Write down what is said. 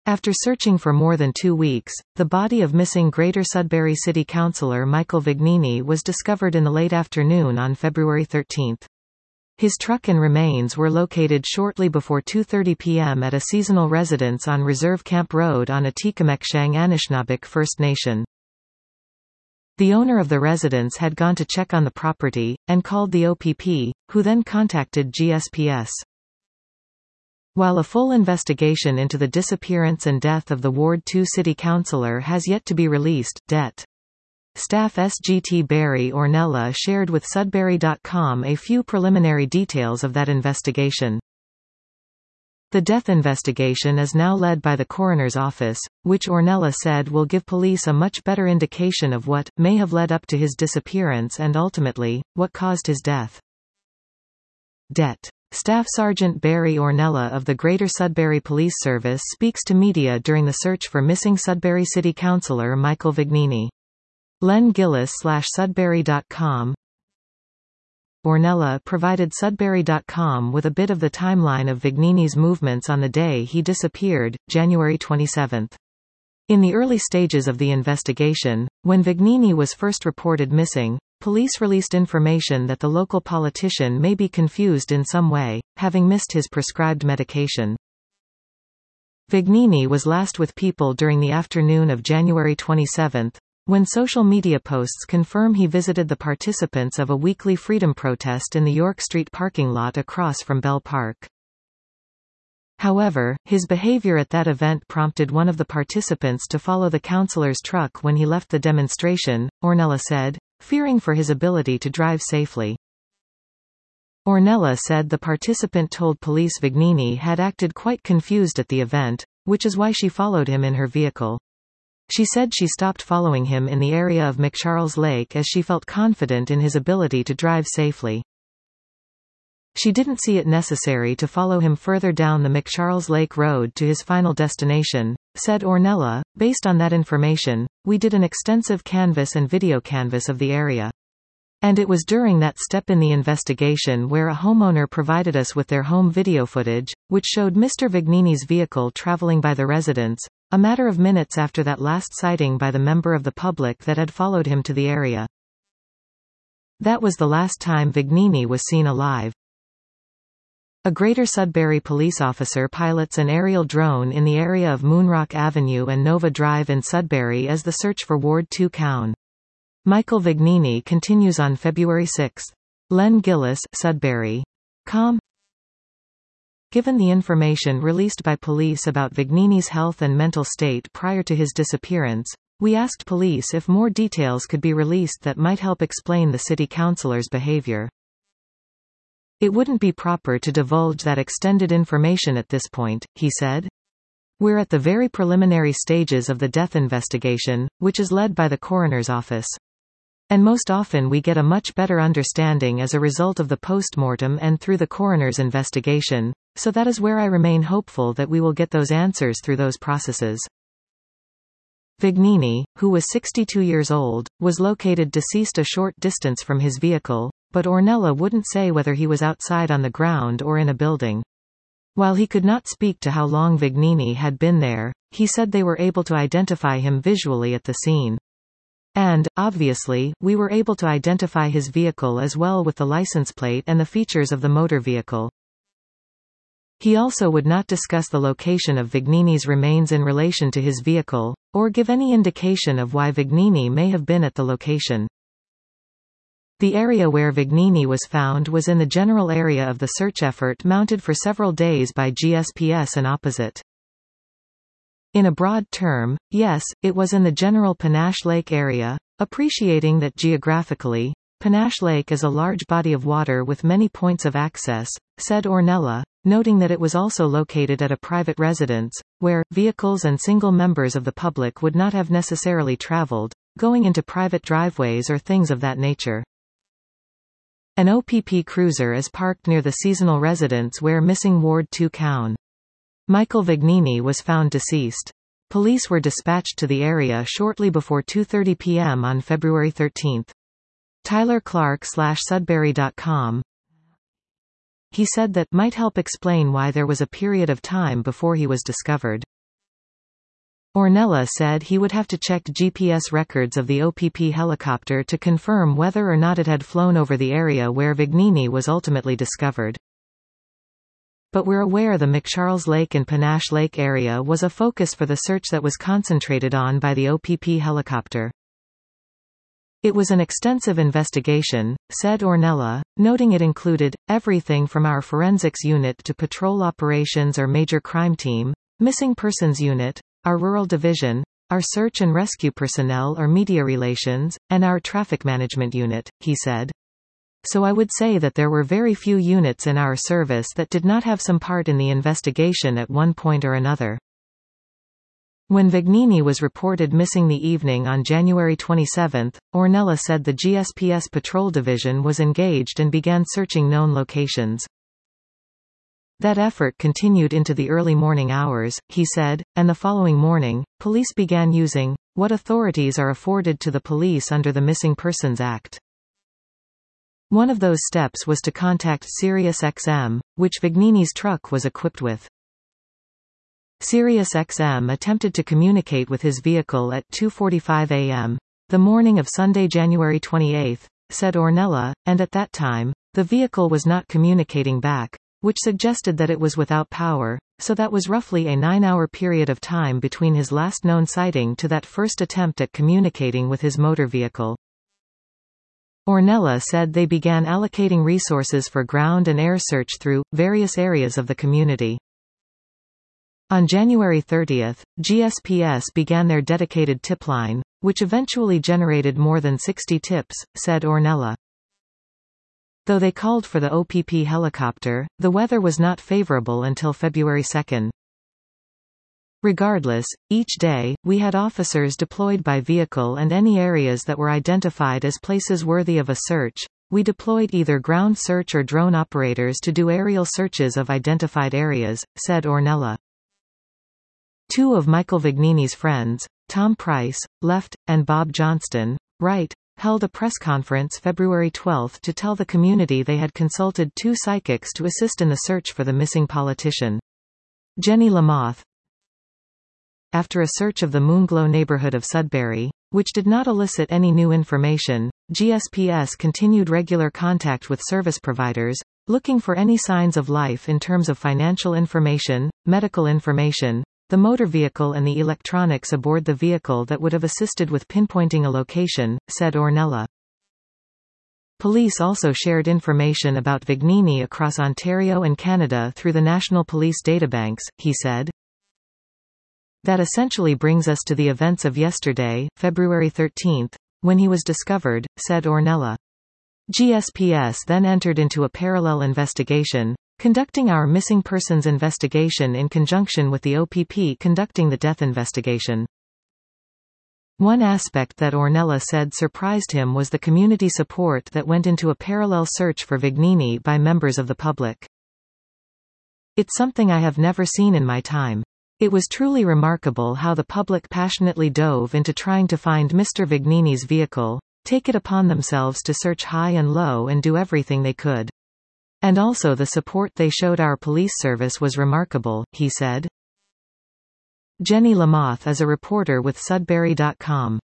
After searching for more than 2 weeks, the body of missing Greater Sudbury City Councillor Michael Vignini was discovered in the late afternoon on February 13. His truck and remains were located shortly before 2:30 p.m. at a seasonal residence on Reserve Camp Road on Atikameksheng Anishinaabeg First Nation. The owner of the residence had gone to check on the property, and called the OPP, who then contacted GSPS. While a full investigation into the disappearance and death of the Ward 2 city councillor has yet to be released, Det. Staff SGT Barry Ornella shared with Sudbury.com a few preliminary details of that investigation. The death investigation is now led by the coroner's office, which Ornella said will give police a much better indication of what may have led up to his disappearance and ultimately, what caused his death. Det. Staff Sergeant Barry Ornella of the Greater Sudbury Police Service speaks to media during the search for missing Sudbury City Councillor Michael Vignini. Len Gillis /Sudbury.com. Ornella provided Sudbury.com with a bit of the timeline of Vignini's movements on the day he disappeared, January 27. In the early stages of the investigation, when Vignini was first reported missing, police released information that the local politician may be confused in some way, having missed his prescribed medication. Vignini was last with people during the afternoon of January 27, when social media posts confirm he visited the participants of a weekly freedom protest in the York Street parking lot across from Bell Park. However, his behavior at that event prompted one of the participants to follow the councillor's truck when he left the demonstration, Ornella said, fearing for his ability to drive safely. Ornella said the participant told police Vignini had acted quite confused at the event, which is why she followed him in her vehicle. She said she stopped following him in the area of McCharles Lake as she felt confident in his ability to drive safely. She didn't see it necessary to follow him further down the McCharles Lake Road to his final destination, said Ornella. Based on that information, we did an extensive canvass and video canvass of the area. And it was during that step in the investigation where a homeowner provided us with their home video footage, which showed Mr. Vignini's vehicle traveling by the residence, a matter of minutes after that last sighting by the member of the public that had followed him to the area. That was the last time Vignini was seen alive. A Greater Sudbury police officer pilots an aerial drone in the area of Moonrock Avenue and Nova Drive in Sudbury as the search for Ward 2 Coun. Michael Vignini continues on February 6. Len Gillis, Sudbury.com. Given the information released by police about Vignini's health and mental state prior to his disappearance, we asked police if more details could be released that might help explain the city councillor's behavior. It wouldn't be proper to divulge that extended information at this point, he said. We're at the very preliminary stages of the death investigation, which is led by the coroner's office. And most often we get a much better understanding as a result of the post-mortem and through the coroner's investigation, so that is where I remain hopeful that we will get those answers through those processes. Vignini, who was 62 years old, was located deceased a short distance from his vehicle, but Ornella wouldn't say whether he was outside on the ground or in a building. While he could not speak to how long Vignini had been there, he said they were able to identify him visually at the scene. And, obviously, we were able to identify his vehicle as well with the license plate and the features of the motor vehicle. He also would not discuss the location of Vignini's remains in relation to his vehicle, or give any indication of why Vignini may have been at the location. The area where Vignini was found was in the general area of the search effort mounted for several days by GSPS and opposite. In a broad term, yes, it was in the general Panache Lake area, appreciating that geographically, Panache Lake is a large body of water with many points of access, said Ornella, noting that it was also located at a private residence, where vehicles and single members of the public would not have necessarily traveled, going into private driveways or things of that nature. An OPP cruiser is parked near the seasonal residence where missing Ward 2 Coun. Michael Vignini was found deceased. Police were dispatched to the area shortly before 2:30 p.m. on February 13. Tyler Clark /Sudbury.com. He said that might help explain why there was a period of time before he was discovered. Ornella said he would have to check GPS records of the OPP helicopter to confirm whether or not it had flown over the area where Vignini was ultimately discovered. But we're aware the McCharles Lake and Panache Lake area was a focus for the search that was concentrated on by the OPP helicopter. It was an extensive investigation, said Ornella, noting it included everything from our forensics unit to patrol operations or major crime team, missing persons unit, our rural division, our search and rescue personnel or media relations, and our traffic management unit, he said. So I would say that there were very few units in our service that did not have some part in the investigation at one point or another. When Vignini was reported missing the evening on January 27, Ornella said the GSPS Patrol Division was engaged and began searching known locations. That effort continued into the early morning hours, he said, and the following morning, police began using what authorities are afforded to the police under the Missing Persons Act. One of those steps was to contact SiriusXM, which Vignini's truck was equipped with. SiriusXM attempted to communicate with his vehicle at 2:45 a.m. the morning of Sunday, January 28, said Ornella, and at that time, the vehicle was not communicating back, which suggested that it was without power, so that was roughly a 9-hour period of time between his last known sighting to that first attempt at communicating with his motor vehicle. Ornella said they began allocating resources for ground and air search through various areas of the community. On January 30, GSPS began their dedicated tip line, which eventually generated more than 60 tips, said Ornella. Though they called for the OPP helicopter, the weather was not favorable until February 2. Regardless, each day, we had officers deployed by vehicle, and any areas that were identified as places worthy of a search, we deployed either ground search or drone operators to do aerial searches of identified areas, said Ornella. Two of Michael Vignini's friends, Tom Price, left, and Bob Johnston, right, held a press conference February 12 to tell the community they had consulted 2 psychics to assist in the search for the missing politician. Jenny Lamoth. After a search of the Moonglow neighborhood of Sudbury, which did not elicit any new information, GSPS continued regular contact with service providers, looking for any signs of life in terms of financial information, medical information, the motor vehicle and the electronics aboard the vehicle that would have assisted with pinpointing a location, said Ornella. Police also shared information about Vignini across Ontario and Canada through the National Police Databanks, he said. That essentially brings us to the events of yesterday, February 13, when he was discovered, said Ornella. GSPS then entered into a parallel investigation, conducting our missing persons investigation in conjunction with the OPP conducting the death investigation. One aspect that Ornella said surprised him was the community support that went into a parallel search for Vignini by members of the public. It's something I have never seen in my time. It was truly remarkable how the public passionately dove into trying to find Mr. Vignini's vehicle, take it upon themselves to search high and low and do everything they could. And also the support they showed our police service was remarkable, he said. Jenny Lamoth is a reporter with Sudbury.com.